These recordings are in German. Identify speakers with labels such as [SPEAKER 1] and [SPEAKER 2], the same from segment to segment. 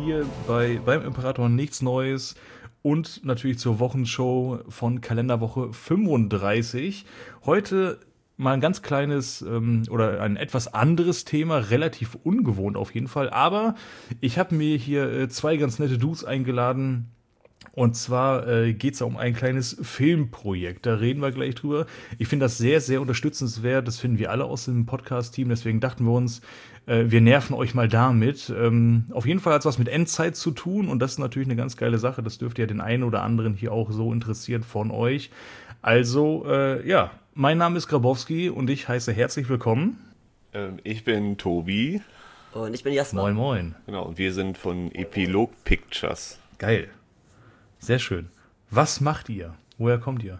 [SPEAKER 1] hier beim Imperator nichts Neues und natürlich zur Wochenshow von Kalenderwoche 35. Heute mal ein ganz kleines oder ein etwas anderes Thema, relativ ungewohnt auf jeden Fall, aber ich habe mir hier zwei ganz nette Dudes eingeladen. Und zwar geht es um ein kleines Filmprojekt. Da reden wir gleich drüber. Ich finde das sehr, sehr unterstützenswert. Das finden wir alle aus dem Podcast-Team. Deswegen dachten wir uns, wir nerven euch mal damit. Auf jeden Fall hat es was mit Endzeit zu tun. Und das ist natürlich eine ganz geile Sache. Das dürfte ja den einen oder anderen hier auch so interessieren von euch. Also, ja, mein Name ist Grabowski und ich heiße herzlich willkommen.
[SPEAKER 2] Ich bin Tobi.
[SPEAKER 3] Und ich bin Jasper.
[SPEAKER 1] Moin, moin.
[SPEAKER 2] Genau, und wir sind von Epilog Pictures.
[SPEAKER 1] Geil. Sehr schön. Was macht ihr? Woher kommt ihr?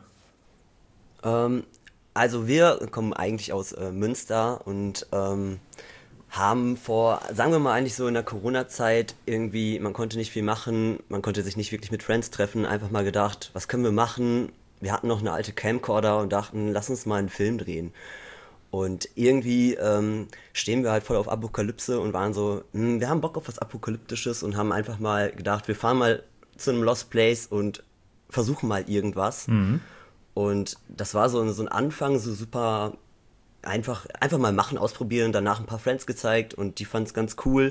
[SPEAKER 3] Also wir kommen eigentlich aus Münster und haben vor, sagen wir mal eigentlich so in der Corona-Zeit irgendwie, man konnte nicht viel machen, man konnte sich nicht wirklich mit Friends treffen, einfach mal gedacht, was können wir machen? Wir hatten noch eine alte Camcorder und dachten, lass uns mal einen Film drehen. Und irgendwie stehen wir halt voll auf Apokalypse und waren so, wir haben Bock auf was Apokalyptisches und haben einfach mal gedacht, wir fahren mal zu einem Lost Place und versuchen mal irgendwas. Und das war so ein Anfang, so super einfach mal machen, ausprobieren, danach ein paar Friends gezeigt und die fanden es ganz cool.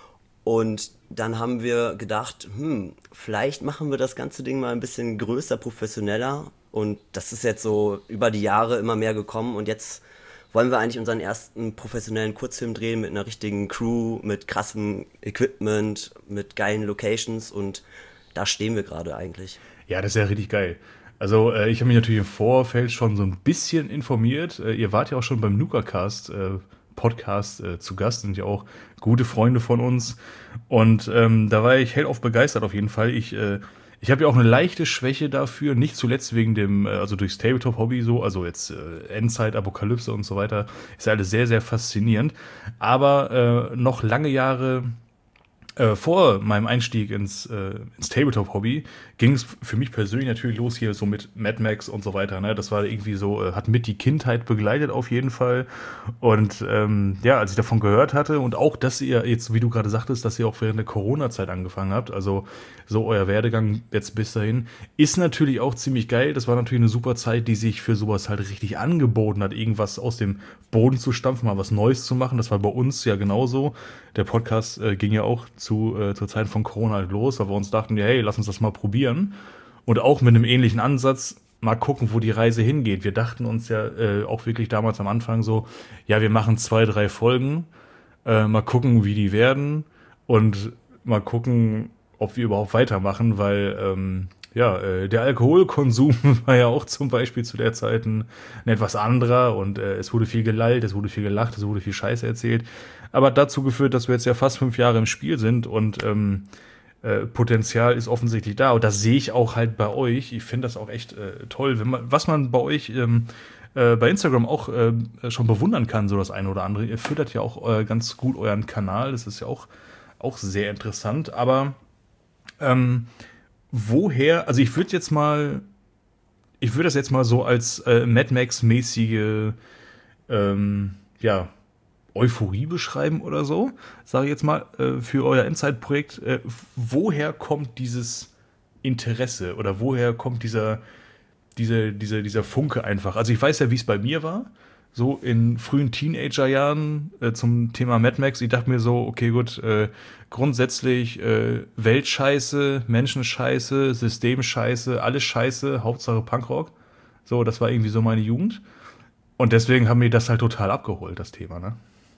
[SPEAKER 3] Und dann haben wir gedacht, vielleicht machen wir das ganze Ding mal ein bisschen größer, professioneller. Und das ist jetzt so über die Jahre immer mehr gekommen und jetzt wollen wir eigentlich unseren ersten professionellen Kurzfilm drehen mit einer richtigen Crew, mit krassem Equipment, mit geilen Locations und da stehen wir gerade eigentlich.
[SPEAKER 1] Ja, das ist ja richtig geil. Also ich habe mich natürlich im Vorfeld schon so ein bisschen informiert. Ihr wart ja auch schon beim NukaCast Podcast zu Gast, sind ja auch gute Freunde von uns. Und da war ich hellauf begeistert auf jeden Fall. Ich habe ja auch eine leichte Schwäche dafür, nicht zuletzt wegen dem, also durchs Tabletop-Hobby so, also jetzt Endzeit, Apokalypse und so weiter, ist ja alles sehr, sehr faszinierend. Aber noch lange Jahre vor meinem Einstieg ins Tabletop-Hobby ging es für mich persönlich natürlich los hier so mit Mad Max und so weiter. Ne? Das war irgendwie so, hat mit die Kindheit begleitet auf jeden Fall. Und ja, als ich davon gehört hatte und auch, dass ihr jetzt, wie du gerade sagtest, dass ihr auch während der Corona-Zeit angefangen habt, also so euer Werdegang jetzt bis dahin, ist natürlich auch ziemlich geil. Das war natürlich eine super Zeit, die sich für sowas halt richtig angeboten hat, irgendwas aus dem Boden zu stampfen, mal was Neues zu machen. Das war bei uns ja genauso. Der Podcast ging ja auch zur Zeit von Corona halt los, weil wir uns dachten, ja, hey, lass uns das mal probieren. Und auch mit einem ähnlichen Ansatz mal gucken, wo die Reise hingeht. Wir dachten uns ja auch wirklich damals am Anfang so, ja, wir machen 2, 3 Folgen, mal gucken, wie die werden und mal gucken, ob wir überhaupt weitermachen, weil der Alkoholkonsum war ja auch zum Beispiel zu der Zeit ein etwas anderer und es wurde viel gelallt, es wurde viel gelacht, es wurde viel Scheiße erzählt. Aber hat dazu geführt, dass wir jetzt ja fast 5 Jahre im Spiel sind und Potenzial ist offensichtlich da. Und das sehe ich auch halt bei euch. Ich finde das auch echt toll, was man bei euch bei Instagram auch schon bewundern kann, so das eine oder andere. Ihr füttert ja auch ganz gut euren Kanal. Das ist ja auch sehr interessant. Aber woher, also ich würde das jetzt mal so als Mad Max-mäßige Euphorie beschreiben oder so, sage ich jetzt mal, für euer Endzeit-Projekt. Woher kommt dieses Interesse oder woher kommt dieser Funke einfach? Also ich weiß ja, wie es bei mir war, so in frühen Teenagerjahren zum Thema Mad Max. Ich dachte mir so, okay, gut, grundsätzlich Weltscheiße, Menschenscheiße, Systemscheiße, alles Scheiße, Hauptsache Punkrock. So, das war irgendwie so meine Jugend. Und deswegen haben wir das halt total abgeholt, das Thema, ne?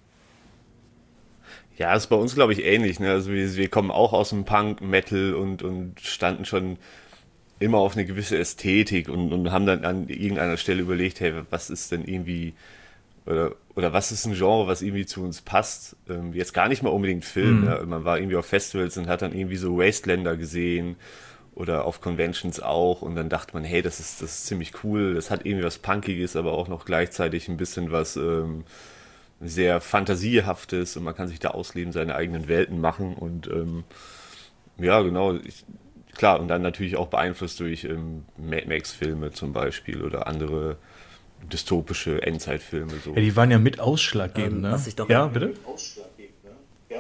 [SPEAKER 2] Ja, ist bei uns, glaube ich, ähnlich. Ne? Also wir kommen auch aus dem Punk, Metal und standen schon immer auf eine gewisse Ästhetik und haben dann an irgendeiner Stelle überlegt, hey, was ist denn irgendwie, oder was ist ein Genre, was irgendwie zu uns passt? Jetzt gar nicht mal unbedingt Film. Ne? Man war irgendwie auf Festivals und hat dann irgendwie so Wastelander gesehen oder auf Conventions auch und dann dachte man, hey, das ist ziemlich cool, das hat irgendwie was Punkiges, aber auch noch gleichzeitig ein bisschen was sehr Fantasiehaftes und man kann sich da ausleben, seine eigenen Welten machen und ja, genau, klar, und dann natürlich auch beeinflusst durch Mad Max-Filme zum Beispiel oder andere dystopische Endzeitfilme. So.
[SPEAKER 1] Ja, die waren ja mit ausschlaggebend, ne?
[SPEAKER 3] Was ich doch
[SPEAKER 1] ja, bitte?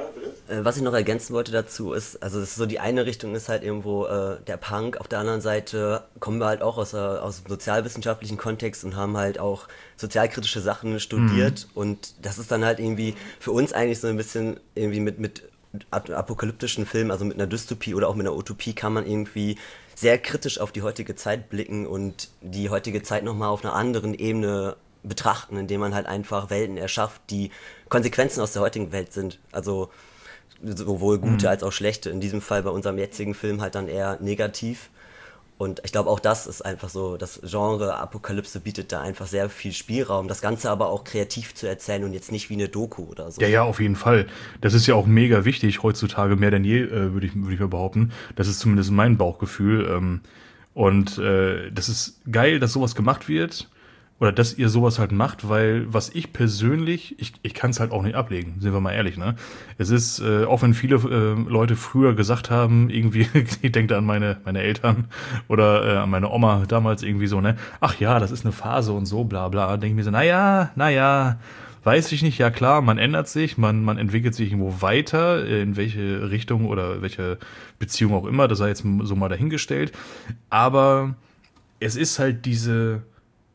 [SPEAKER 3] Was ich noch ergänzen wollte dazu ist, also es ist so die eine Richtung ist halt irgendwo der Punk, auf der anderen Seite kommen wir halt auch aus dem sozialwissenschaftlichen Kontext und haben halt auch sozialkritische Sachen studiert und das ist dann halt irgendwie für uns eigentlich so ein bisschen irgendwie mit apokalyptischen Filmen, also mit einer Dystopie oder auch mit einer Utopie kann man irgendwie sehr kritisch auf die heutige Zeit blicken und die heutige Zeit nochmal auf einer anderen Ebene betrachten, indem man halt einfach Welten erschafft, die Konsequenzen aus der heutigen Welt sind. Also sowohl gute als auch schlechte. In diesem Fall bei unserem jetzigen Film halt dann eher negativ. Und ich glaube auch das ist einfach so, das Genre Apokalypse bietet da einfach sehr viel Spielraum, das Ganze aber auch kreativ zu erzählen und jetzt nicht wie eine Doku oder so.
[SPEAKER 1] Ja, ja, auf jeden Fall. Das ist ja auch mega wichtig heutzutage, mehr denn je, würd ich mal behaupten. Das ist zumindest mein Bauchgefühl. Das ist geil, dass sowas gemacht wird. Oder dass ihr sowas halt macht, weil was ich persönlich, ich kann es halt auch nicht ablegen, sind wir mal ehrlich, ne? Es ist, auch wenn viele Leute früher gesagt haben, irgendwie, ich denke da an meine Eltern oder an meine Oma damals irgendwie so, ne? Ach ja, das ist eine Phase und so, bla bla. Denke ich mir so, naja, weiß ich nicht, ja klar, man ändert sich, man entwickelt sich irgendwo weiter, in welche Richtung oder welche Beziehung auch immer, das sei jetzt so mal dahingestellt. Aber es ist halt diese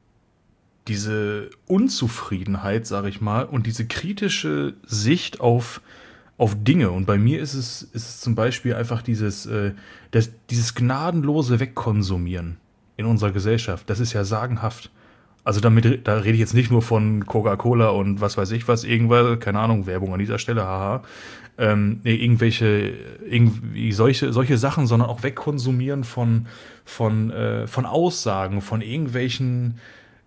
[SPEAKER 1] Unzufriedenheit, sage ich mal, und diese kritische Sicht auf Dinge. Und bei mir ist es zum Beispiel einfach dieses gnadenlose Wegkonsumieren in unserer Gesellschaft. Das ist ja sagenhaft. Also da rede ich jetzt nicht nur von Coca-Cola und was weiß ich was, irgendwas, keine Ahnung, Werbung an dieser Stelle, haha. Irgendwie solche Sachen, sondern auch wegkonsumieren von Aussagen, von irgendwelchen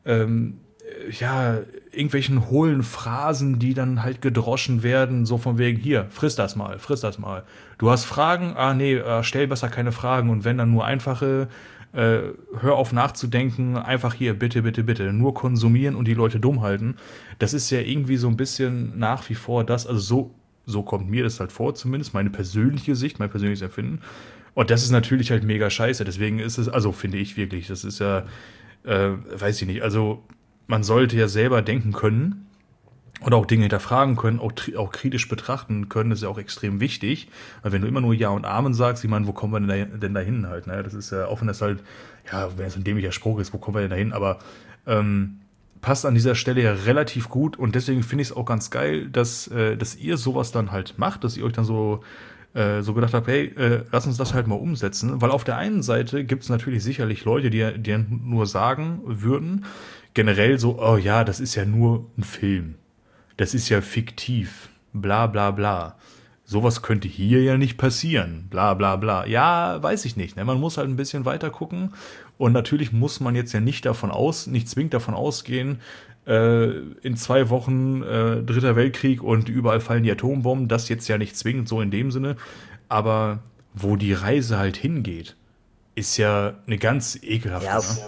[SPEAKER 1] irgendwelchen hohlen Phrasen, die dann halt gedroschen werden, so von wegen, hier, friss das mal. Du hast Fragen? Stell besser keine Fragen und wenn dann nur einfache, hör auf nachzudenken, einfach hier, bitte, nur konsumieren und die Leute dumm halten. Das ist ja irgendwie so ein bisschen nach wie vor das, also so kommt mir das halt vor, zumindest meine persönliche Sicht, mein persönliches Empfinden. Und das ist natürlich halt mega scheiße, deswegen ist es, also finde ich wirklich, das ist ja, weiß ich nicht, also man sollte ja selber denken können und auch Dinge hinterfragen können, auch kritisch betrachten können, das ist ja auch extrem wichtig, weil wenn du immer nur Ja und Amen sagst, ich meine, wo kommen wir denn dahin halt, ne? Das ist ja, auch wenn das halt, ja, wenn es ein dämlicher Spruch ist, wo kommen wir denn dahin, aber passt an dieser Stelle ja relativ gut und deswegen finde ich es auch ganz geil, dass ihr sowas dann halt macht, dass ihr euch dann so gedacht habt, hey, lass uns das halt mal umsetzen, weil auf der einen Seite gibt es natürlich sicherlich Leute, die nur sagen würden, generell so, oh ja, das ist ja nur ein Film, das ist ja fiktiv, bla bla bla. Sowas könnte hier ja nicht passieren, bla bla bla. Ja, weiß ich nicht, ne? Man muss halt ein bisschen weiter gucken und natürlich muss man jetzt ja nicht zwingend davon ausgehen, in 2 Wochen Dritter Weltkrieg und überall fallen die Atombomben, das jetzt ja nicht zwingend so in dem Sinne, aber wo die Reise halt hingeht, ist ja eine ganz ekelhafte.
[SPEAKER 3] Ja,
[SPEAKER 1] Ne?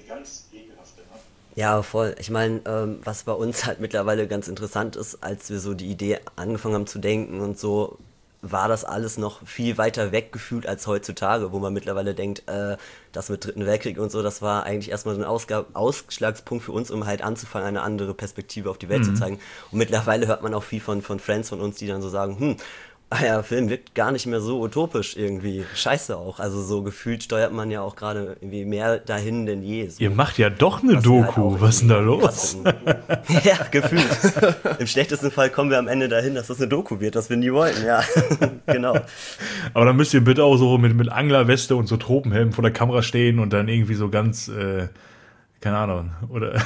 [SPEAKER 3] ja, voll. Ich meine, was bei uns halt mittlerweile ganz interessant ist, als wir so die Idee angefangen haben zu denken und so, war das alles noch viel weiter weg gefühlt als heutzutage, wo man mittlerweile denkt, das mit Dritten Weltkrieg und so, das war eigentlich erstmal so ein Ausschlagspunkt für uns, um halt anzufangen, eine andere Perspektive auf die Welt zu zeigen. Und mittlerweile hört man auch viel von Friends von uns, die dann so sagen, der Film wirkt gar nicht mehr so utopisch irgendwie. Scheiße auch. Also so gefühlt steuert man ja auch gerade irgendwie mehr dahin denn je. So.
[SPEAKER 1] Ihr macht ja doch eine
[SPEAKER 3] Was wir halt
[SPEAKER 1] Doku,
[SPEAKER 3] auch
[SPEAKER 1] was ist denn da
[SPEAKER 3] irgendwie
[SPEAKER 1] los?
[SPEAKER 3] Ja, gefühlt. Im schlechtesten Fall kommen wir am Ende dahin, dass das eine Doku wird, was wir nie wollten, ja. Genau.
[SPEAKER 1] Aber dann müsst ihr bitte auch so mit Anglerweste und so Tropenhelm vor der Kamera stehen und dann irgendwie so ganz, keine Ahnung, oder?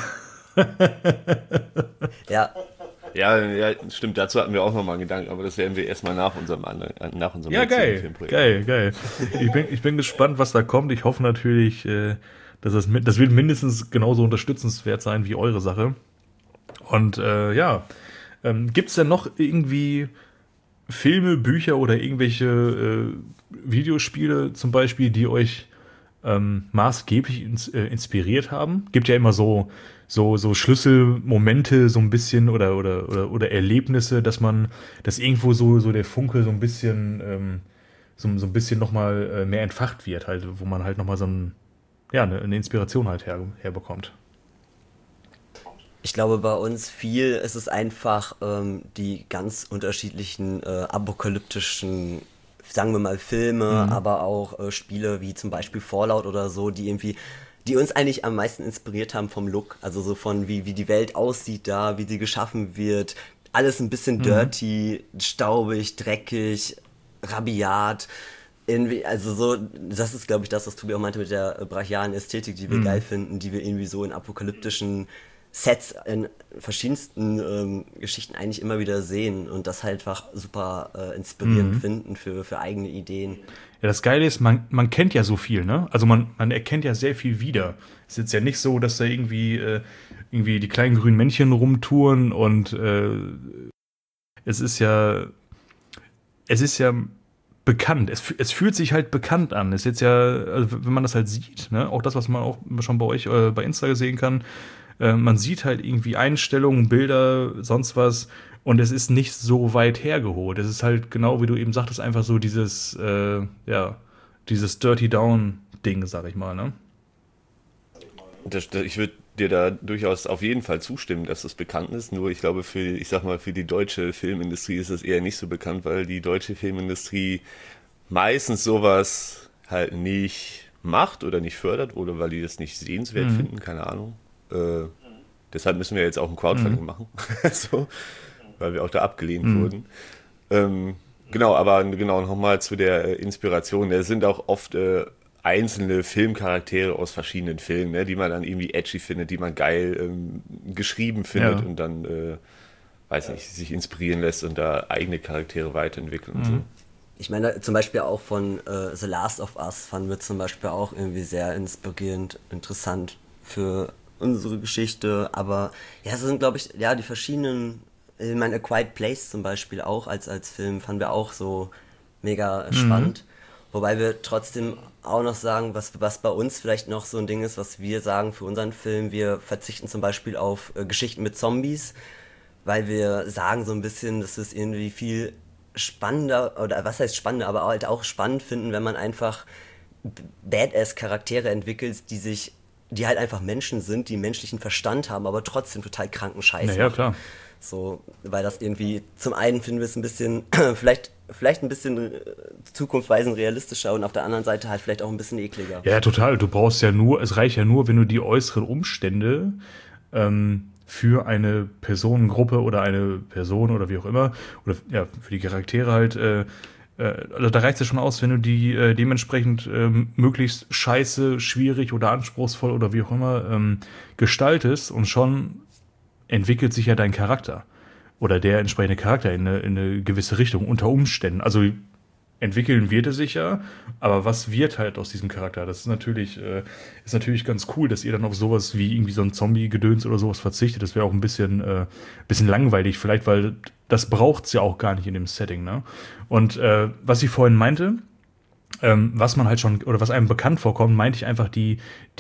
[SPEAKER 3] Ja,
[SPEAKER 2] Ja, stimmt, dazu hatten wir auch nochmal einen Gedanken, aber das werden wir erstmal nach unserem
[SPEAKER 1] Ja,
[SPEAKER 2] jetzigen
[SPEAKER 1] geil,
[SPEAKER 2] Filmprojekt.
[SPEAKER 1] geil. Ich bin gespannt, was da kommt. Ich hoffe natürlich, dass das wird mindestens genauso unterstützenswert sein wie eure Sache. Und gibt's denn noch irgendwie Filme, Bücher oder irgendwelche Videospiele zum Beispiel, die euch maßgeblich inspiriert haben? Gibt ja immer so Schlüsselmomente, so ein bisschen oder Erlebnisse, dass irgendwo so der Funke so ein bisschen so ein bisschen nochmal mehr entfacht wird, halt, wo man halt nochmal eine Inspiration halt herbekommt.
[SPEAKER 3] Ich glaube, bei uns viel ist es einfach die ganz unterschiedlichen apokalyptischen, sagen wir mal, Filme, aber auch Spiele wie zum Beispiel Fallout oder so, die uns eigentlich am meisten inspiriert haben vom Look. Also so von wie die Welt aussieht da, wie sie geschaffen wird. Alles ein bisschen dirty, staubig, dreckig, rabiat. Irgendwie, also so, das ist, glaube ich, das, was Tobi auch meinte mit der brachialen Ästhetik, die wir geil finden, die wir irgendwie so in apokalyptischen Sets in verschiedensten Geschichten eigentlich immer wieder sehen und das halt einfach super inspirierend finden für eigene Ideen.
[SPEAKER 1] Ja, das Geile ist, man kennt ja so viel, ne? Also man erkennt ja sehr viel wieder. Es ist jetzt ja nicht so, dass da irgendwie die kleinen grünen Männchen rumtouren und es ist ja bekannt. Es fühlt sich halt bekannt an. Es ist jetzt ja, also wenn man das halt sieht, ne? Auch das, was man auch schon bei euch bei Insta sehen kann, man sieht halt irgendwie Einstellungen, Bilder, sonst was. Und es ist nicht so weit hergeholt. Es ist halt genau, wie du eben sagtest, einfach so dieses Dirty Down-Ding, sag ich mal, ne?
[SPEAKER 2] Ich würde dir da durchaus auf jeden Fall zustimmen, dass das bekannt ist. Nur ich glaube, für die deutsche Filmindustrie ist das eher nicht so bekannt, weil die deutsche Filmindustrie meistens sowas halt nicht macht oder nicht fördert oder weil die das nicht sehenswert finden, keine Ahnung. Deshalb müssen wir jetzt auch ein Crowdfunding machen, so, weil wir auch da abgelehnt wurden. Genau, nochmal zu der Inspiration. Da sind auch oft einzelne Filmcharaktere aus verschiedenen Filmen, ne, die man dann irgendwie edgy findet, die man geil geschrieben findet und dann, weiß nicht, sich inspirieren lässt und da eigene Charaktere weiterentwickeln und so.
[SPEAKER 3] Ich meine, zum Beispiel auch von The Last of Us fanden wir zum Beispiel auch irgendwie sehr inspirierend, interessant für unsere Geschichte, aber ja, es sind, glaube ich, ja, die verschiedenen, ich meine, A Quiet Place zum Beispiel auch als Film fanden wir auch so mega spannend, wobei wir trotzdem auch noch sagen, was bei uns vielleicht noch so ein Ding ist, was wir sagen für unseren Film, wir verzichten zum Beispiel auf Geschichten mit Zombies, weil wir sagen so ein bisschen, dass wir es irgendwie viel spannender, oder was heißt spannender, aber halt auch spannend finden, wenn man einfach Badass-Charaktere entwickelt, die halt einfach Menschen sind, die menschlichen Verstand haben, aber trotzdem total kranken Scheiß
[SPEAKER 1] Ja, klar.
[SPEAKER 3] So, weil das irgendwie, zum einen finden wir es ein bisschen, vielleicht ein bisschen zukunftsweisend realistischer und auf der anderen Seite halt vielleicht auch ein bisschen ekliger.
[SPEAKER 1] Ja, total. Es reicht ja nur, wenn du die äußeren Umstände für eine Personengruppe oder eine Person oder wie auch immer, oder ja, für die Charaktere halt, also da reicht es ja schon aus, wenn du die dementsprechend möglichst scheiße, schwierig oder anspruchsvoll oder wie auch immer gestaltest und schon entwickelt sich ja dein Charakter oder der entsprechende Charakter in eine gewisse Richtung unter Umständen. Also entwickeln wird er sich ja, aber was wird halt aus diesem Charakter? Das ist natürlich ganz cool, dass ihr dann auf sowas wie irgendwie so ein Zombie-Gedöns oder sowas verzichtet. Das wäre auch ein bisschen langweilig vielleicht, weil das braucht's ja auch gar nicht in dem Setting, ne? Und was ich vorhin meinte, was man halt schon, oder was einem bekannt vorkommt, meinte ich einfach die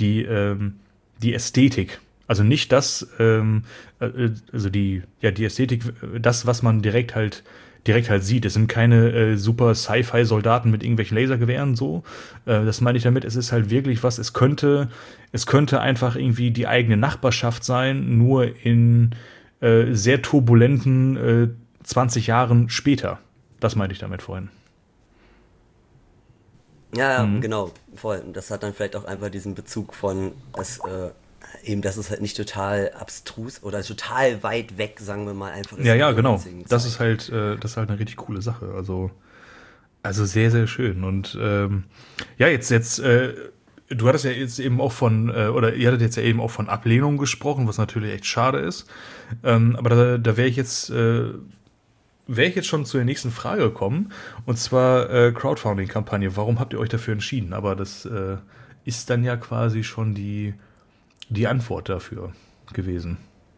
[SPEAKER 1] Ästhetik. Also nicht das, also die Ästhetik, das, was man direkt halt sieht. Es sind keine super Sci-Fi-Soldaten mit irgendwelchen Lasergewehren so. Das meine ich damit. Es ist halt wirklich was. Es könnte einfach irgendwie die eigene Nachbarschaft sein, nur in sehr turbulenten 20 Jahren später. Das meinte ich damit vorhin.
[SPEAKER 3] Ja, genau, voll. Das hat dann vielleicht auch einfach diesen Bezug von, dass es halt nicht total abstrus oder total weit weg, sagen wir mal, einfach ist.
[SPEAKER 1] Ja, genau. Das ist halt eine richtig coole Sache. Also sehr, sehr schön. Und ja, jetzt, du hattest ja jetzt eben auch oder ihr hattet jetzt ja eben auch von Ablehnung gesprochen, was natürlich echt schade ist. Aber da wäre ich jetzt schon zu der nächsten Frage gekommen. Und zwar Crowdfunding-Kampagne. Warum habt ihr euch dafür entschieden? Aber das ist dann ja quasi schon die Antwort dafür gewesen.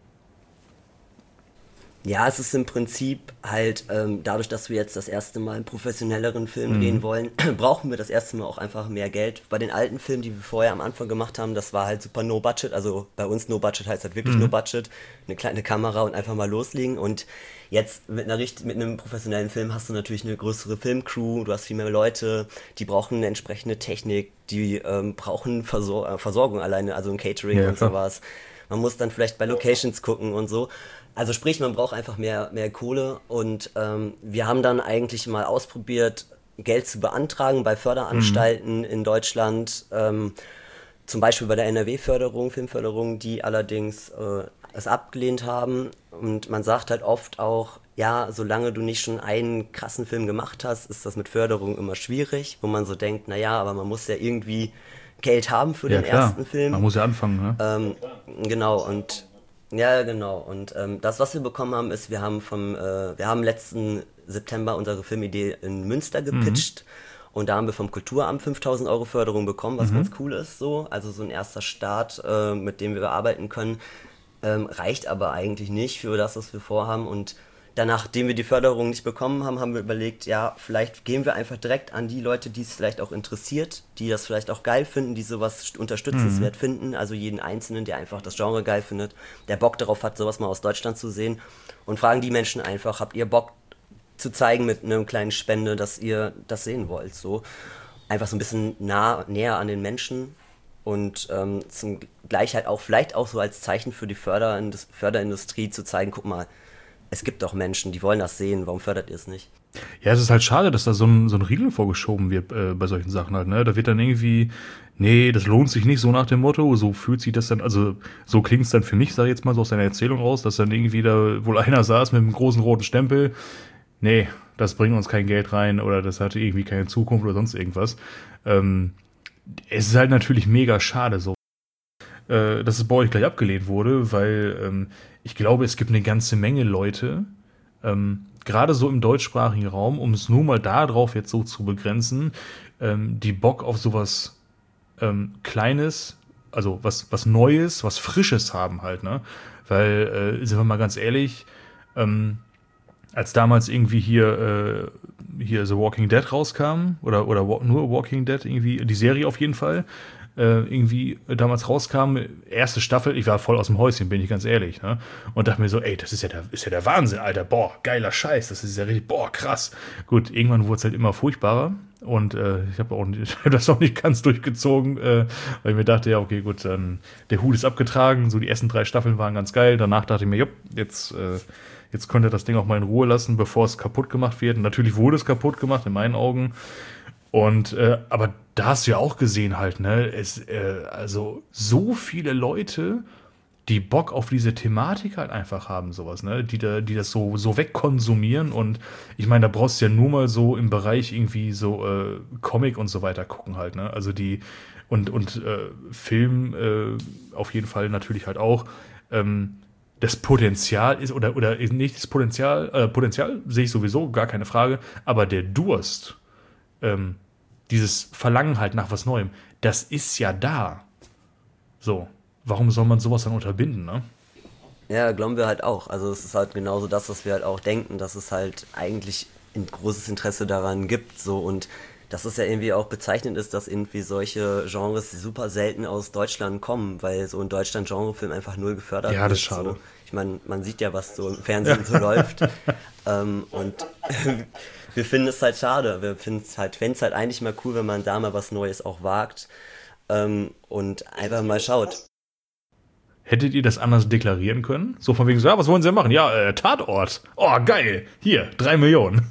[SPEAKER 3] Ja, es ist im Prinzip halt, dadurch, dass wir jetzt das erste Mal einen professionelleren Film drehen wollen, brauchen wir das erste Mal auch einfach mehr Geld. Bei den alten Filmen, die wir vorher am Anfang gemacht haben, das war halt super No Budget. Also bei uns No Budget heißt halt wirklich No Budget. Eine kleine Kamera und einfach mal loslegen. Und jetzt mit einem professionellen Film hast du natürlich eine größere Filmcrew, du hast viel mehr Leute, die brauchen eine entsprechende Technik, die brauchen Versorgung alleine, also ein Catering und sowas. man muss dann vielleicht bei Locations gucken und so. Also sprich, man braucht einfach mehr Kohle und wir haben dann eigentlich mal ausprobiert, Geld zu beantragen bei Förderanstalten in Deutschland, zum Beispiel bei der NRW-Förderung, Filmförderung, die allerdings es abgelehnt haben. Und man sagt halt oft auch, ja, solange du nicht schon einen krassen Film gemacht hast, ist das mit Förderung immer schwierig, wo man so denkt, naja, aber man muss ja irgendwie Geld haben für den ersten Film.
[SPEAKER 1] Man muss ja anfangen, ne?
[SPEAKER 3] Genau, und ja, genau. Und das, was wir bekommen haben, ist, wir haben letzten September unsere Filmidee in Münster gepitcht. Und da haben wir vom Kulturamt 5.000 Euro Förderung bekommen, was ganz cool ist so. Also so ein erster Start, mit dem wir arbeiten können. Reicht aber eigentlich nicht für das, was wir vorhaben. Und danach, nachdem wir die Förderung nicht bekommen haben, haben wir überlegt, ja, vielleicht gehen wir einfach direkt an die Leute, die es vielleicht auch interessiert, die das vielleicht auch geil finden, die sowas unterstützenswert finden. Also jeden Einzelnen, der einfach das Genre geil findet, der Bock darauf hat, sowas mal aus Deutschland zu sehen. Und fragen die Menschen einfach, habt ihr Bock zu zeigen mit einer kleinen Spende, dass ihr das sehen wollt? So einfach so ein bisschen näher an den Menschen. Und zum gleich halt auch, vielleicht auch so als Zeichen für die Förderindustrie zu zeigen, guck mal, es gibt doch Menschen, die wollen das sehen, warum fördert ihr es nicht?
[SPEAKER 1] Ja, es ist halt schade, dass da so ein Riegel vorgeschoben wird bei solchen Sachen halt, ne? Da wird dann irgendwie, nee, das lohnt sich nicht, so nach dem Motto, so fühlt sich das dann, also so klingt es dann für mich, sag ich jetzt mal so aus deiner Erzählung raus, dass dann irgendwie da wohl einer saß mit einem großen roten Stempel, nee, das bringt uns kein Geld rein oder das hatte irgendwie keine Zukunft oder sonst irgendwas. Es ist halt natürlich mega schade so, dass es bei euch gleich abgelehnt wurde, weil ich glaube, es gibt eine ganze Menge Leute, gerade so im deutschsprachigen Raum, um es nur mal darauf jetzt so zu begrenzen, die Bock auf sowas Kleines, also was Neues, was Frisches haben halt, ne? Weil, sind wir mal ganz ehrlich, als damals irgendwie hier The Walking Dead rauskam, oder nur Walking Dead, irgendwie, die Serie auf jeden Fall, irgendwie damals rauskam, erste Staffel, ich war voll aus dem Häuschen, bin ich ganz ehrlich, ne? Und dachte mir so, ey, das ist ja der Wahnsinn, Alter, boah, geiler Scheiß, das ist ja richtig, boah, krass. Gut, irgendwann wurde es halt immer furchtbarer und ich habe das auch nicht ganz durchgezogen, weil ich mir dachte, ja, okay, gut, dann der Hut ist abgetragen, so die ersten 3 Staffeln waren ganz geil, danach dachte ich mir, jupp, jetzt könnt ihr das Ding auch mal in Ruhe lassen, bevor es kaputt gemacht wird. Und natürlich wurde es kaputt gemacht, in meinen Augen. Und, aber da hast du ja auch gesehen halt, ne, also so viele Leute, die Bock auf diese Thematik halt einfach haben, sowas, ne, die das so wegkonsumieren. Und ich meine, da brauchst du ja nur mal so im Bereich irgendwie so Comic und so weiter gucken halt, ne, also die und Film auf jeden Fall natürlich halt auch, das Potenzial ist, oder nicht das Potenzial sehe ich sowieso, gar keine Frage, aber der Durst, dieses Verlangen halt nach was Neuem, das ist ja da. So, warum soll man sowas dann unterbinden, ne?
[SPEAKER 3] Ja, glauben wir halt auch. Also es ist halt genauso das, was wir halt auch denken, dass es halt eigentlich ein großes Interesse daran gibt, so, und dass es ja irgendwie auch bezeichnend ist, dass irgendwie solche Genres super selten aus Deutschland kommen, weil so in Deutschland Genrefilm einfach null gefördert wird.
[SPEAKER 1] Ja, das ist schade.
[SPEAKER 3] So. Ich meine, man sieht ja, was so im Fernsehen so läuft. Und wir finden es halt schade. Wir fänden es halt eigentlich mal cool, wenn man da mal was Neues auch wagt und einfach mal schaut.
[SPEAKER 1] Hättet ihr das anders deklarieren können? So von wegen so, ja, was wollen sie denn machen? Ja, Tatort. Oh, geil. Hier, 3 Millionen.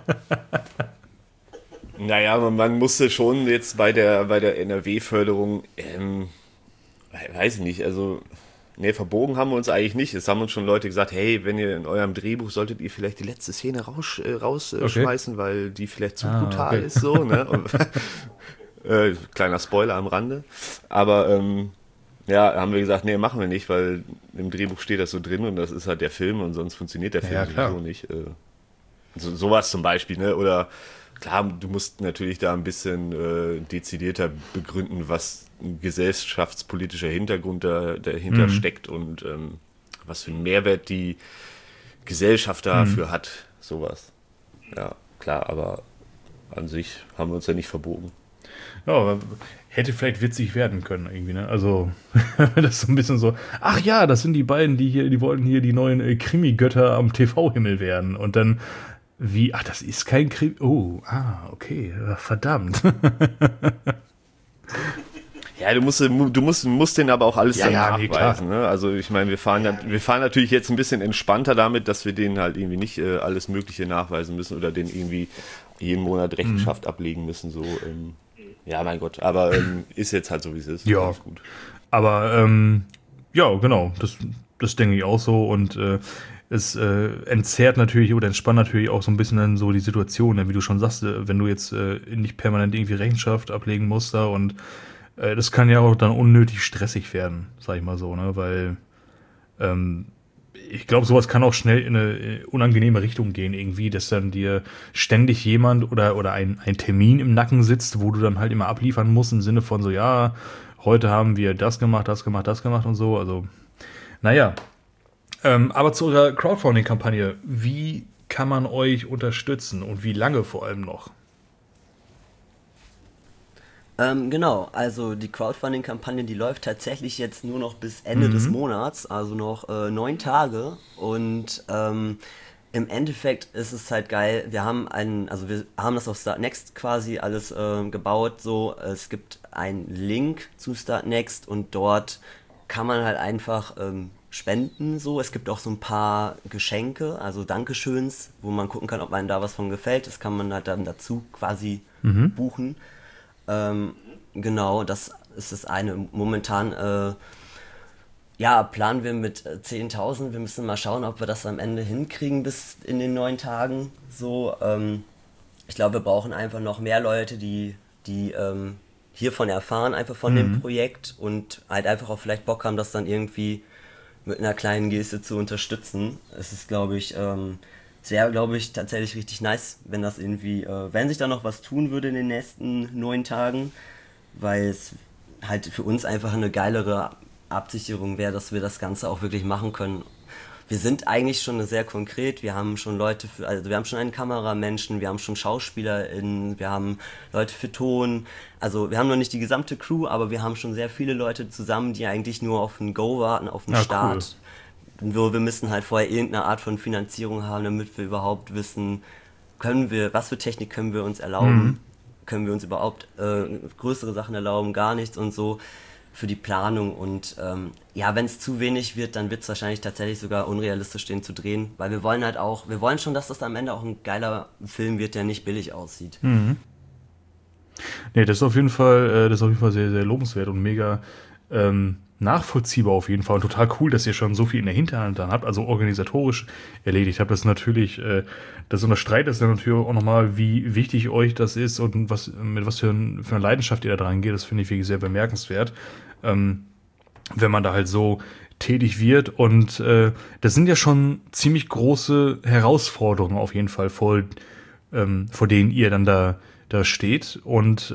[SPEAKER 2] Naja, man musste schon jetzt bei der NRW-Förderung, weiß ich nicht, also, ne, verbogen haben wir uns eigentlich nicht. Es haben uns schon Leute gesagt, hey, wenn ihr in eurem Drehbuch solltet ihr vielleicht die letzte Szene rausschmeißen, weil die vielleicht zu brutal ist, so, ne? Und, kleiner Spoiler am Rande. Aber, ja, haben wir gesagt, nee, machen wir nicht, weil im Drehbuch steht das so drin und das ist halt der Film und sonst funktioniert der Film sowieso nicht. Sowas zum Beispiel, ne? Oder klar, du musst natürlich da ein bisschen dezidierter begründen, was ein gesellschaftspolitischer Hintergrund dahinter steckt und was für einen Mehrwert die Gesellschaft dafür hat, sowas. Ja, klar, aber an sich haben wir uns ja nicht verbogen.
[SPEAKER 1] Ja, aber hätte vielleicht witzig werden können irgendwie, ne? Also, das ist so ein bisschen so, ach ja, das sind die beiden, die wollten hier die neuen Krimi-Götter am TV-Himmel werden. Und dann, wie, ach, das ist kein Krimi, okay, verdammt.
[SPEAKER 2] Ja, Ja, du musst den aber auch alles dann
[SPEAKER 1] nachweisen.
[SPEAKER 2] Ne? Also ich meine, wir fahren natürlich jetzt ein bisschen entspannter damit, dass wir denen halt irgendwie nicht alles Mögliche nachweisen müssen oder den irgendwie jeden Monat Rechenschaft ablegen müssen. So, ja, mein Gott, aber ist jetzt halt so, wie es ist.
[SPEAKER 1] Ja,
[SPEAKER 2] alles gut.
[SPEAKER 1] Aber ja, genau, das denke ich auch so und es entzerrt natürlich oder entspannt natürlich auch so ein bisschen dann so die Situation, ne? Wie du schon sagst, wenn du jetzt nicht permanent irgendwie Rechenschaft ablegen musst da und das kann ja auch dann unnötig stressig werden, sag ich mal so, ne? Weil ich glaube, sowas kann auch schnell in eine unangenehme Richtung gehen irgendwie, dass dann dir ständig jemand oder ein Termin im Nacken sitzt, wo du dann halt immer abliefern musst im Sinne von so, ja, heute haben wir das gemacht und so, also naja. Aber zu eurer Crowdfunding-Kampagne, wie kann man euch unterstützen und wie lange vor allem noch?
[SPEAKER 3] Genau, also die Crowdfunding-Kampagne, die läuft tatsächlich jetzt nur noch bis Ende des Monats, also noch 9 Tage. Und im Endeffekt ist es halt geil. Wir haben das auf Startnext quasi alles gebaut. So, es gibt einen Link zu Startnext und dort kann man halt einfach spenden. So, es gibt auch so ein paar Geschenke, also Dankeschöns, wo man gucken kann, ob einem da was von gefällt. Das kann man halt dann dazu quasi buchen. Genau, das ist das eine. Momentan, ja, planen wir mit 10.000. Wir müssen mal schauen, ob wir das am Ende hinkriegen bis in den 9 Tagen. So, ich glaube, wir brauchen einfach noch mehr Leute, die hiervon erfahren, einfach von dem Projekt und halt einfach auch vielleicht Bock haben, das dann irgendwie mit einer kleinen Geste zu unterstützen. Es ist, glaube ich, sehr, glaube ich, tatsächlich richtig nice, wenn das irgendwie, wenn sich da noch was tun würde in den nächsten 9 Tagen, weil es halt für uns einfach eine geilere Absicherung wäre, dass wir das Ganze auch wirklich machen können. Wir sind eigentlich schon sehr konkret, wir haben schon also wir haben schon einen Kameramenschen, wir haben schon SchauspielerInnen, wir haben Leute für Ton, also wir haben noch nicht die gesamte Crew, aber wir haben schon sehr viele Leute zusammen, die eigentlich nur auf ein Go warten, auf den Start. Cool. Nur wir müssen halt vorher irgendeine Art von Finanzierung haben, damit wir überhaupt wissen, was für Technik können wir uns erlauben, können wir uns überhaupt größere Sachen erlauben, gar nichts und so für die Planung und ja, wenn es zu wenig wird, dann wird es wahrscheinlich tatsächlich sogar unrealistisch, den zu drehen, weil wir wollen schon, dass das am Ende auch ein geiler Film wird, der nicht billig aussieht.
[SPEAKER 1] Nee, das ist auf jeden Fall sehr, sehr lobenswert und mega nachvollziehbar auf jeden Fall und total cool, dass ihr schon so viel in der Hinterhand dann habt, also organisatorisch erledigt habt. Das natürlich, das unterstreicht das dann natürlich auch nochmal, wie wichtig euch das ist und mit was für eine Leidenschaft ihr da dran geht. Das finde ich wirklich sehr bemerkenswert, wenn man da halt so tätig wird und das sind ja schon ziemlich große Herausforderungen auf jeden Fall, vor denen ihr dann da steht und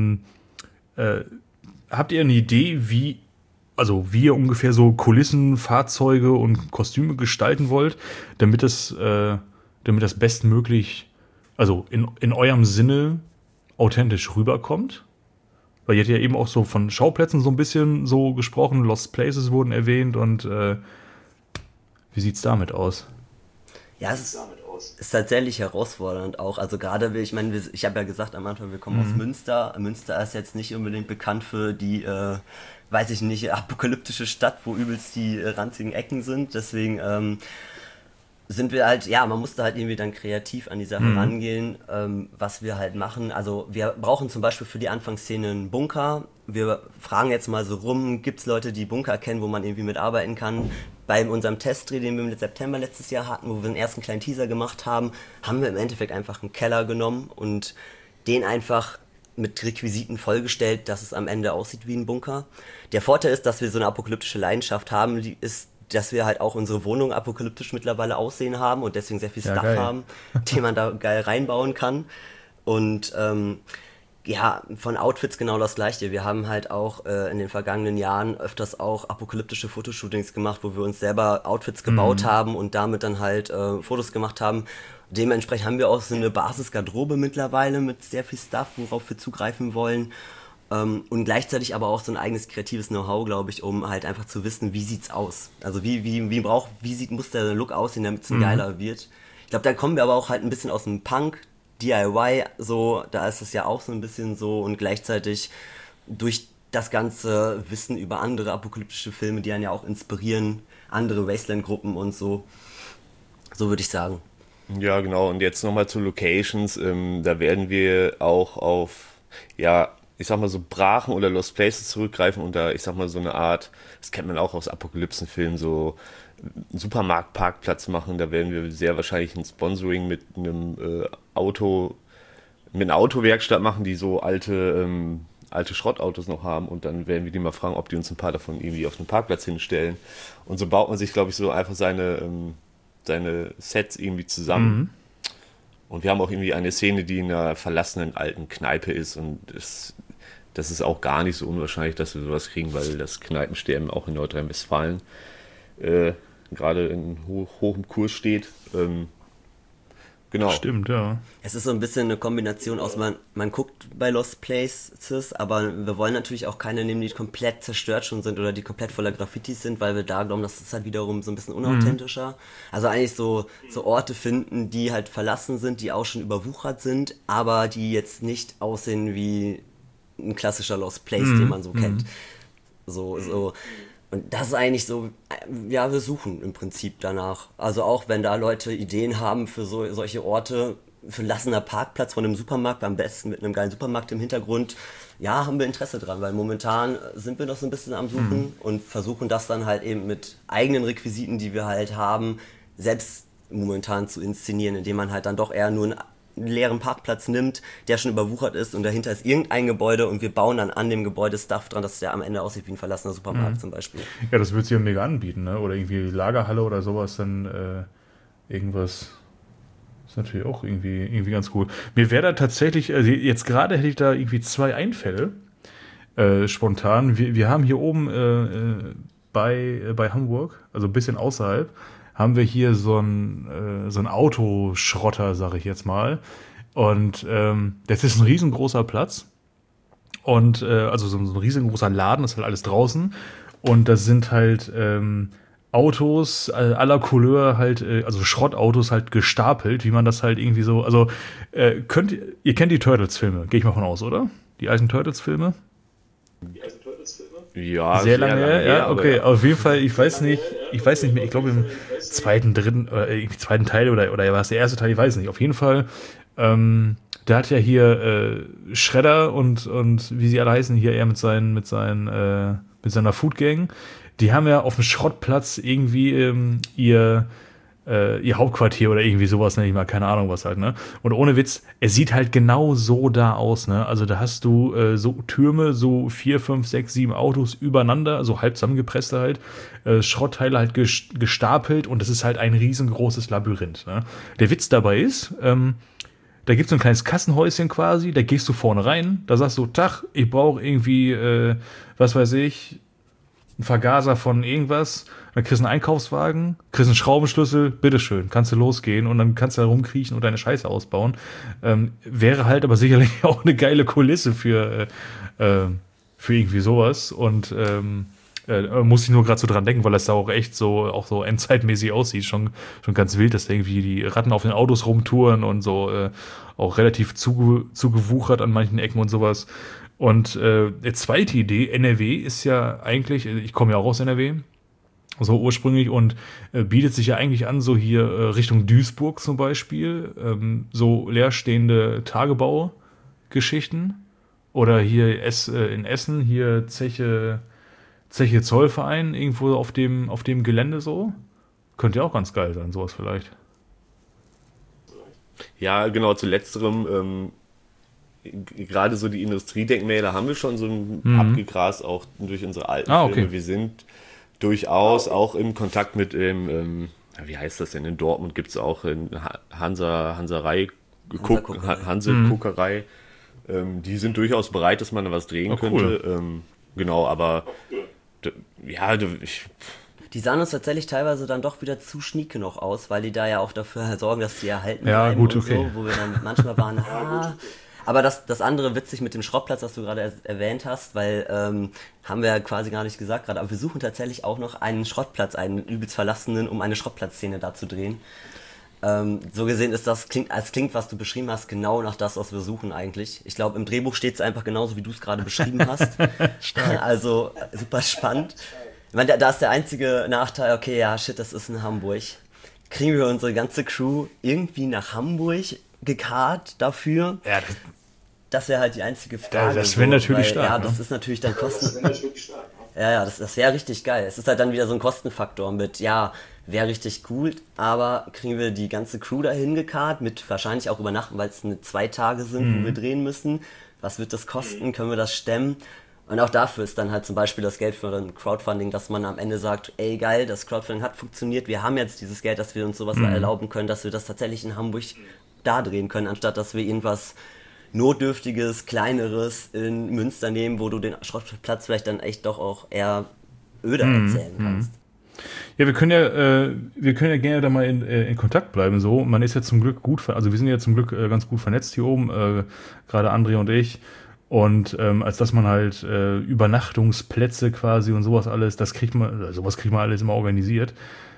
[SPEAKER 1] habt ihr eine Idee, wie ihr ungefähr so Kulissen, Fahrzeuge und Kostüme gestalten wollt, damit das bestmöglich, also in eurem Sinne authentisch rüberkommt? Weil ihr habt ja eben auch so von Schauplätzen so ein bisschen so gesprochen, Lost Places wurden erwähnt und wie sieht's damit aus?
[SPEAKER 3] Ja, es ist tatsächlich herausfordernd auch. Also gerade, ich meine, ich habe ja gesagt am Anfang, wir kommen aus Münster. Münster ist jetzt nicht unbedingt bekannt für die, weiß ich nicht, apokalyptische Stadt, wo übelst die ranzigen Ecken sind. Deswegen sind wir halt, ja, man musste halt irgendwie dann kreativ an die Sache rangehen, was wir halt machen. Also wir brauchen zum Beispiel für die Anfangsszene einen Bunker. Wir fragen jetzt mal so rum, gibt es Leute, die Bunker kennen, wo man irgendwie mitarbeiten kann? Bei unserem Testdreh, den wir im September letztes Jahr hatten, wo wir den ersten kleinen Teaser gemacht haben, haben wir im Endeffekt einfach einen Keller genommen und den einfach mit Requisiten vollgestellt, dass es am Ende aussieht wie ein Bunker. Der Vorteil ist, dass wir so eine apokalyptische Leidenschaft haben, dass wir halt auch unsere Wohnung apokalyptisch mittlerweile aussehen haben und deswegen sehr viel Stuff haben, den man da geil reinbauen kann. Und ja, von Outfits genau das Gleiche. Wir haben halt auch in den vergangenen Jahren öfters auch apokalyptische Fotoshootings gemacht, wo wir uns selber Outfits gebaut haben und damit dann halt Fotos gemacht haben. Dementsprechend haben wir auch so eine Basisgarderobe mittlerweile mit sehr viel Stuff, worauf wir zugreifen wollen. Und gleichzeitig aber auch so ein eigenes kreatives Know-how, glaube ich, um halt einfach zu wissen, wie sieht's aus. Also muss der Look aussehen, damit es ein geiler wird. Ich glaube, da kommen wir aber auch halt ein bisschen aus dem Punk, DIY, so, da ist es ja auch so ein bisschen so und gleichzeitig das ganze Wissen über andere apokalyptische Filme, die einen ja auch inspirieren, andere Wasteland-Gruppen und so. So würde ich sagen.
[SPEAKER 2] Ja, genau. Und jetzt nochmal zu Locations. Da werden wir auch auf, ja, ich sag mal so Brachen oder Lost Places zurückgreifen und da, ich sag mal so eine Art, das kennt man auch aus Apokalypsenfilmen, so einen Supermarktparkplatz machen. Da werden wir sehr wahrscheinlich ein Sponsoring mit einer Autowerkstatt machen, die so alte Schrottautos noch haben und dann werden wir die mal fragen, ob die uns ein paar davon irgendwie auf den Parkplatz hinstellen. Und so baut man sich, glaube ich, so einfach seine Sets irgendwie zusammen. Und wir haben auch irgendwie eine Szene, die in einer verlassenen alten Kneipe ist und das ist auch gar nicht so unwahrscheinlich, dass wir sowas kriegen, weil das Kneipensterben auch in Nordrhein-Westfalen gerade in hohem Kurs steht. Genau.
[SPEAKER 1] Stimmt, ja.
[SPEAKER 3] Es ist so ein bisschen eine Kombination aus, man guckt bei Lost Places, aber wir wollen natürlich auch keine nehmen, die komplett zerstört schon sind oder die komplett voller Graffitis sind, weil wir da glauben, das ist halt wiederum so ein bisschen unauthentischer. Also eigentlich so Orte finden, die halt verlassen sind, die auch schon überwuchert sind, aber die jetzt nicht aussehen wie ein klassischer Lost Place, den man so kennt. So. Und das ist eigentlich so, ja, wir suchen im Prinzip danach. Also auch wenn da Leute Ideen haben für solche Orte, verlassener Parkplatz von einem Supermarkt, am besten mit einem geilen Supermarkt im Hintergrund, ja, haben wir Interesse dran, weil momentan sind wir noch so ein bisschen am Suchen und versuchen das dann halt eben mit eigenen Requisiten, die wir halt haben, selbst momentan zu inszenieren, indem man halt dann doch eher nur einen leeren Parkplatz nimmt, der schon überwuchert ist und dahinter ist irgendein Gebäude und wir bauen dann an dem Gebäude Stuff dran, dass der am Ende aussieht wie ein verlassener Supermarkt zum Beispiel.
[SPEAKER 1] Ja, das wird sich ja mega anbieten, ne? Oder irgendwie Lagerhalle oder sowas, dann irgendwas. Ist natürlich auch irgendwie ganz cool. Mir wäre da tatsächlich, also jetzt gerade hätte ich da irgendwie 2 Einfälle spontan. Wir haben hier oben bei Hamburg, also ein bisschen außerhalb, haben wir hier so ein Autoschrotter, sage ich jetzt mal. Und das ist ein riesengroßer Platz. Und also so ein riesengroßer Laden, das ist halt alles draußen. Und das sind halt Autos aller Couleur halt, also Schrottautos halt gestapelt, wie man das halt irgendwie so, also ihr kennt die Turtles-Filme, gehe ich mal von aus, oder? Die alten Turtles-Filme?
[SPEAKER 2] Ja,
[SPEAKER 1] Sehr lange her, ja, okay. Auf jeden Fall, ich weiß nicht mehr, ich glaube im zweiten Teil oder war es der erste Teil, ich weiß nicht. Auf jeden Fall, der hat ja hier Shredder und wie sie alle heißen, hier er mit seiner Food Gang, die haben ja auf dem Schrottplatz irgendwie ihr Hauptquartier oder irgendwie sowas, nenne ich mal, keine Ahnung was halt, ne? Und ohne Witz, es sieht halt genau so da aus, ne? Also da hast du so Türme, so 4, 5, 6, 7 Autos übereinander, so halb zusammengepresste halt, Schrottteile halt gestapelt und das ist halt ein riesengroßes Labyrinth, ne? Der Witz dabei ist, da gibt's so ein kleines Kassenhäuschen quasi, da gehst du vorne rein, da sagst du, Tag, ich brauche irgendwie, was weiß ich, ein Vergaser von irgendwas, dann kriegst du einen Einkaufswagen, kriegst einen Schraubenschlüssel, bitteschön, kannst du losgehen und dann kannst du da rumkriechen und deine Scheiße ausbauen. Wäre halt aber sicherlich auch eine geile Kulisse für irgendwie sowas und muss ich nur gerade so dran denken, weil das da auch echt auch so endzeitmäßig aussieht, schon ganz wild, dass da irgendwie die Ratten auf den Autos rumtouren und so auch relativ zugewuchert an manchen Ecken und sowas. Und die zweite Idee, NRW ist ja eigentlich, ich komme ja auch aus NRW, so ursprünglich und bietet sich ja eigentlich an, so hier Richtung Duisburg zum Beispiel, so leerstehende Tagebaugeschichten oder hier in Essen, hier Zeche Zollverein, irgendwo auf dem Gelände so. Könnte ja auch ganz geil sein, sowas vielleicht.
[SPEAKER 2] Ja, genau, zu letzterem, gerade so die Industriedenkmäler haben wir schon so abgegrast, auch durch unsere alten
[SPEAKER 1] okay.
[SPEAKER 2] Filme. Wir sind durchaus auch im Kontakt mit wie heißt das denn, in Dortmund gibt es auch in Hanse Kokerei. Die sind durchaus bereit, dass man da was drehen könnte.
[SPEAKER 1] Cool.
[SPEAKER 2] Genau, aber
[SPEAKER 3] die sahen uns tatsächlich teilweise dann doch wieder zu schnieke noch aus, weil die da ja auch dafür sorgen, dass die erhalten
[SPEAKER 1] bleiben gut,
[SPEAKER 3] und
[SPEAKER 1] okay.
[SPEAKER 3] So, wo wir dann manchmal waren, aber das andere witzig mit dem Schrottplatz, was du gerade erwähnt hast, weil haben wir ja quasi gar nicht gesagt gerade, aber wir suchen tatsächlich auch noch einen Schrottplatz, einen übelst verlassenen, um eine Schrottplatzszene da zu drehen. So gesehen ist das, klingt, was du beschrieben hast, genau nach das, was wir suchen eigentlich. Ich glaube, im Drehbuch steht es einfach genauso, wie du es gerade beschrieben hast. Also super spannend. Ich meine, da ist der einzige Nachteil, okay, ja, shit, das ist in Hamburg. Kriegen wir unsere ganze Crew irgendwie nach Hamburg gekarrt dafür?
[SPEAKER 1] Ja,
[SPEAKER 3] das wäre halt die einzige Frage.
[SPEAKER 1] Das wäre natürlich stark.
[SPEAKER 3] Ja, das ist natürlich dann Ja, das wäre richtig geil. Es ist halt dann wieder so ein Kostenfaktor mit, ja, wäre richtig cool, aber kriegen wir die ganze Crew dahin gekarrt, mit wahrscheinlich auch übernachten, weil es 2 Tage sind, wo wir drehen müssen. Was wird das kosten? Können wir das stemmen? Und auch dafür ist dann halt zum Beispiel das Geld für ein Crowdfunding, dass man am Ende sagt, ey geil, das Crowdfunding hat funktioniert, wir haben jetzt dieses Geld, dass wir uns sowas erlauben können, dass wir das tatsächlich in Hamburg da drehen können, anstatt dass wir irgendwas Notdürftiges, Kleineres in Münster nehmen, wo du den Schrottplatz vielleicht dann echt doch auch eher öder erzählen kannst.
[SPEAKER 1] Ja, wir können ja gerne da mal in Kontakt bleiben. So, man ist ja zum Glück also wir sind ja zum Glück ganz gut vernetzt hier oben, gerade André und ich. Und als dass man halt Übernachtungsplätze quasi und sowas alles, sowas kriegt man alles immer organisiert.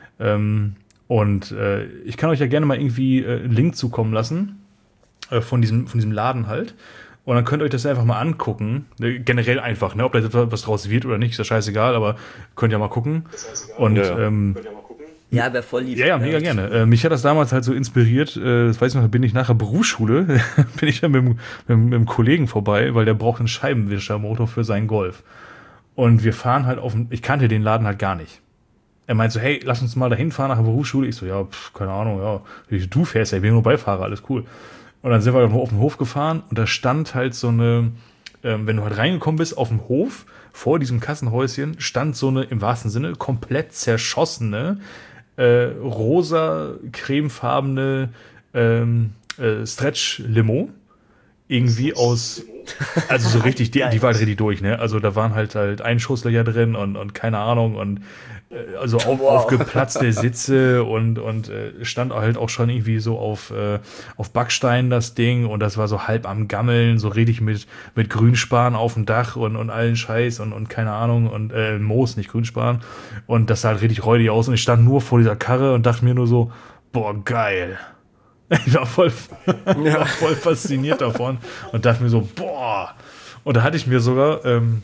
[SPEAKER 1] Ich kann euch ja gerne mal irgendwie einen Link zukommen lassen von diesem Laden halt. Und dann könnt ihr euch das einfach mal angucken. Generell einfach, ne? Ob da was draus wird oder nicht, ist ja scheißegal, aber könnt ja mal gucken. Und
[SPEAKER 3] ja, wäre voll lieb.
[SPEAKER 1] Ja, mega gerne. Mich hat das damals halt so inspiriert, das weiß ich noch, da bin ich nach der Berufsschule, bin ich dann mit einem Kollegen vorbei, weil der braucht einen Scheibenwischermotor für seinen Golf. Und wir fahren halt ich kannte den Laden halt gar nicht. Er meint so, hey, lass uns mal dahin fahren nach der Berufsschule. Ich so, ja, keine Ahnung, ja, du fährst ja, ich bin nur Beifahrer, alles cool. Und dann sind wir auf den Hof gefahren und da stand halt so eine, wenn du halt reingekommen bist, auf dem Hof, vor diesem Kassenhäuschen, stand so eine, im wahrsten Sinne, komplett zerschossene, rosa, cremefarbene Stretch-Limo. Irgendwie aus, also so richtig, die war halt richtig durch, ne? Also da waren halt Einschusslöcher drin und keine Ahnung und also aufgeplatzte Sitze und stand halt auch schon irgendwie so auf Backstein das Ding und das war so halb am Gammeln, so richtig mit Grünspan auf dem Dach und allen Scheiß und keine Ahnung und Moos, nicht Grünspan und das sah halt richtig räudig aus und ich stand nur vor dieser Karre und dachte mir nur so, boah, geil. Ich war voll fasziniert davon und dachte mir so, boah. Und da hatte ich mir sogar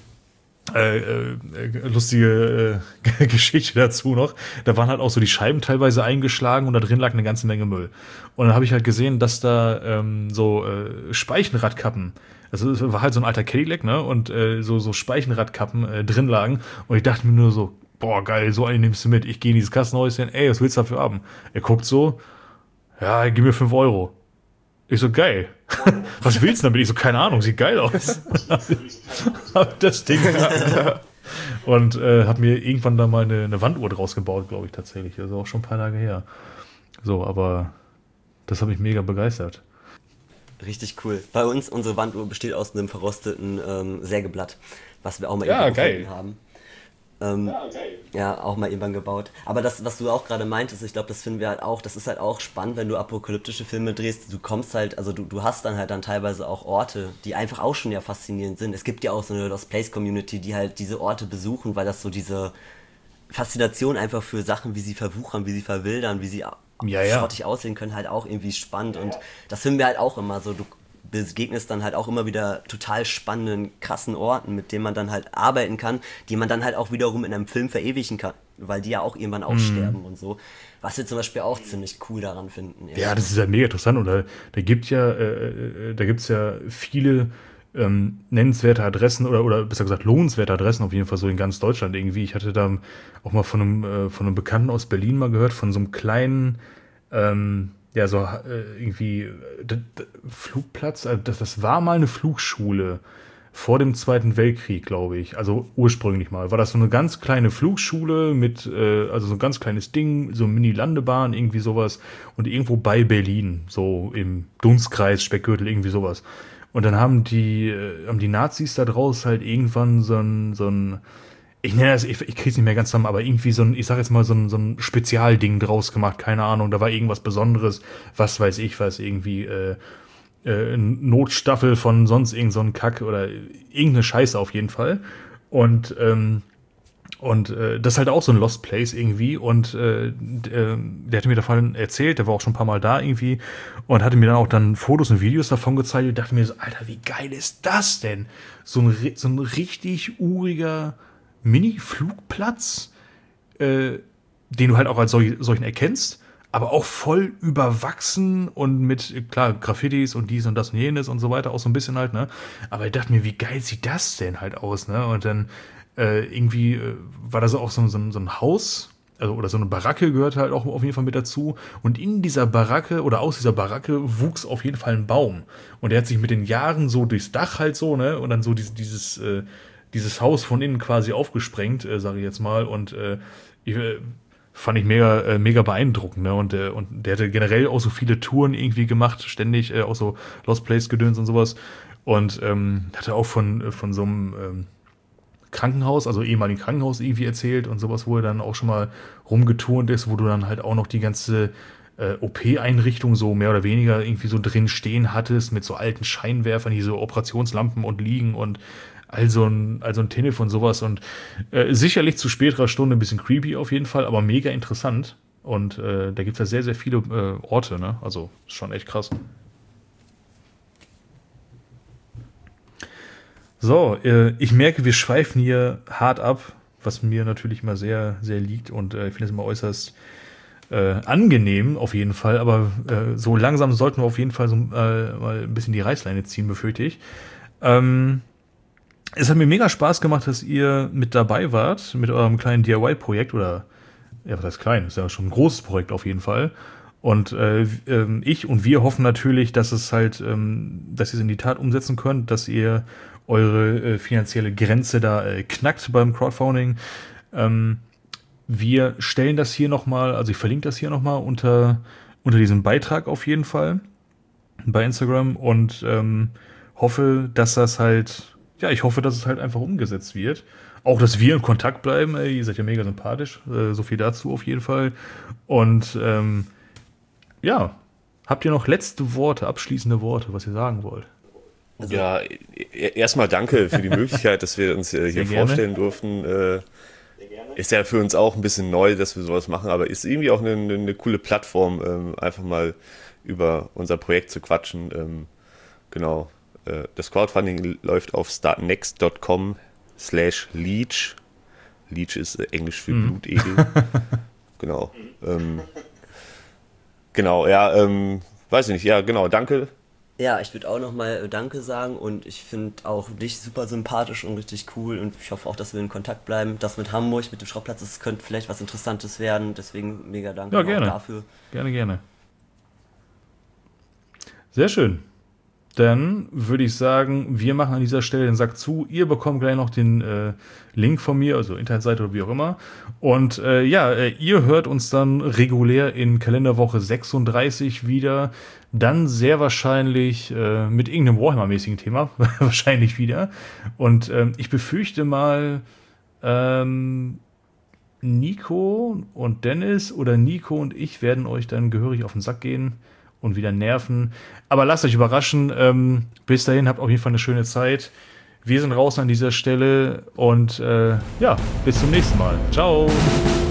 [SPEAKER 1] lustige Geschichte dazu noch. Da waren halt auch so die Scheiben teilweise eingeschlagen und da drin lag eine ganze Menge Müll. Und dann habe ich halt gesehen, dass da Speichenradkappen, also es war halt so ein alter Cadillac, ne? Und so Speichenradkappen drin lagen. Und ich dachte mir nur so, boah, geil, so einen nimmst du mit. Ich gehe in dieses Kassenhäuschen, ey, was willst du dafür haben? Er guckt so, ja, gib mir 5 Euro. Ich so, geil. Was willst du damit? Ich so, keine Ahnung, sieht geil aus. Hab das Ding und hab mir irgendwann da mal eine Wanduhr draus gebaut, glaube ich, tatsächlich. Also auch schon ein paar Tage her. So, aber das hat mich mega begeistert.
[SPEAKER 3] Richtig cool. Bei uns, unsere Wanduhr besteht aus einem verrosteten Sägeblatt, was wir auch mal
[SPEAKER 1] Ja,
[SPEAKER 3] irgendwo
[SPEAKER 1] geil.
[SPEAKER 3] gefunden haben. Ja, auch mal irgendwann gebaut. Aber das, was du auch gerade meintest, ich glaube, das finden wir halt auch, das ist halt auch spannend, wenn du apokalyptische Filme drehst, du kommst halt, also du hast dann halt dann teilweise auch Orte, die einfach auch schon ja faszinierend sind. Es gibt ja auch so eine Lost Place Community, die halt diese Orte besuchen, weil das so diese Faszination einfach für Sachen, wie sie verwuchern, wie sie verwildern, wie sie schrottig aussehen können, halt auch irgendwie spannend. Und das finden wir halt auch immer so, du begegnest dann halt auch immer wieder total spannenden, krassen Orten, mit denen man dann halt arbeiten kann, die man dann halt auch wiederum in einem Film verewigen kann, weil die ja auch irgendwann aussterben und so. Was wir zum Beispiel auch ziemlich cool daran finden.
[SPEAKER 1] Ja, das ist ja mega interessant. Und da gibt's ja viele nennenswerte Adressen oder besser gesagt lohnenswerte Adressen auf jeden Fall so in ganz Deutschland irgendwie. Ich hatte da auch mal von einem Bekannten aus Berlin mal gehört, von so einem kleinen irgendwie Flugplatz, das war mal eine Flugschule vor dem Zweiten Weltkrieg, glaube ich. Also ursprünglich mal. War das so eine ganz kleine Flugschule mit, also so ein ganz kleines Ding, so eine Mini-Landebahn, irgendwie sowas. Und irgendwo bei Berlin, so im Dunstkreis, Speckgürtel, irgendwie sowas. Und dann haben die Nazis da draus halt irgendwann so ein ich nenne das, ich krieg's nicht mehr ganz zusammen, aber irgendwie ich sag jetzt mal so ein Spezialding draus gemacht, keine Ahnung, da war irgendwas Besonderes, was weiß ich was, irgendwie Notstaffel von sonst irgend so ein Kack oder irgendeine Scheiße auf jeden Fall. Und Und das ist halt auch so ein Lost Place irgendwie. Und der hatte mir davon erzählt, der war auch schon ein paar Mal da irgendwie und hatte mir dann auch dann Fotos und Videos davon gezeigt. Ich dachte mir so, Alter, wie geil ist das denn? So ein richtig uriger Mini-Flugplatz, den du halt auch als solchen erkennst, aber auch voll überwachsen und mit, klar, Graffitis und dies und das und jenes und so weiter, auch so ein bisschen halt, ne? Aber ich dachte mir, wie geil sieht das denn halt aus, ne? Und dann irgendwie war da so auch so ein Haus, also, oder so eine Baracke gehört halt auch auf jeden Fall mit dazu. Und in dieser Baracke oder aus dieser Baracke wuchs auf jeden Fall ein Baum. Und der hat sich mit den Jahren so durchs Dach halt so, ne? Und dann so dieses Haus von innen quasi aufgesprengt, sage ich jetzt mal. Und fand ich mega beeindruckend, ne? Und der hatte generell auch so viele Touren irgendwie gemacht, ständig, auch so Lost Place Gedöns und sowas. Und hatte auch von so einem Krankenhaus, also ehemaligen Krankenhaus irgendwie erzählt und sowas, wo er dann auch schon mal rumgeturnt ist, wo du dann halt auch noch die ganze OP-Einrichtung so mehr oder weniger irgendwie so drin stehen hattest, mit so alten Scheinwerfern, die so Operationslampen und liegen und all so ein Telefon, sowas. Und sicherlich zu späterer Stunde ein bisschen creepy auf jeden Fall, aber mega interessant. Und da gibt es ja sehr, sehr viele Orte, ne? Also ist schon echt krass. So, ich merke, wir schweifen hier hart ab, was mir natürlich immer sehr, sehr liegt und ich finde es immer äußerst angenehm auf jeden Fall, aber so langsam sollten wir auf jeden Fall so mal ein bisschen die Reißleine ziehen, befürchte ich. Es hat mir mega Spaß gemacht, dass ihr mit dabei wart, mit eurem kleinen DIY-Projekt oder, ja, was heißt klein, ist ja schon ein großes Projekt auf jeden Fall. Und ich und wir hoffen natürlich, dass es halt, dass ihr es in die Tat umsetzen könnt, dass ihr eure finanzielle Grenze da knackt beim Crowdfunding. Wir stellen das hier nochmal, also ich verlinke das hier nochmal unter diesem Beitrag auf jeden Fall bei Instagram und hoffe, dass das halt, ja, ich hoffe, dass es halt einfach umgesetzt wird. Auch, dass wir in Kontakt bleiben. Ihr seid ja mega sympathisch. So viel dazu auf jeden Fall. Und ja, habt ihr noch letzte Worte, abschließende Worte, was ihr sagen wollt?
[SPEAKER 2] Also, ja, erstmal danke für die Möglichkeit, dass wir uns hier vorstellen durften. Ist ja für uns auch ein bisschen neu, dass wir sowas machen, aber ist irgendwie auch eine coole Plattform, einfach mal über unser Projekt zu quatschen. Genau. Das Crowdfunding läuft auf startnext.com/leech. Leech ist Englisch für Blutegel. Genau. Genau, ja, weiß ich nicht. Ja, genau, danke.
[SPEAKER 3] Ja, ich würde auch nochmal Danke sagen und ich finde auch dich super sympathisch und richtig cool und ich hoffe auch, dass wir in Kontakt bleiben. Das mit Hamburg, mit dem Schrottplatz, das könnte vielleicht was Interessantes werden, deswegen mega danke
[SPEAKER 1] auch dafür. Gerne. Sehr schön. Dann würde ich sagen, wir machen an dieser Stelle den Sack zu. Ihr bekommt gleich noch den Link von mir, also Internetseite oder wie auch immer. Und ihr hört uns dann regulär in Kalenderwoche 36 wieder. Dann sehr wahrscheinlich mit irgendeinem Warhammer-mäßigen Thema. Wahrscheinlich wieder. Und ich befürchte mal, Nico und Dennis oder Nico und ich werden euch dann gehörig auf den Sack gehen und wieder nerven. Aber lasst euch überraschen. Bis dahin, habt auf jeden Fall eine schöne Zeit. Wir sind raus an dieser Stelle und bis zum nächsten Mal. Ciao!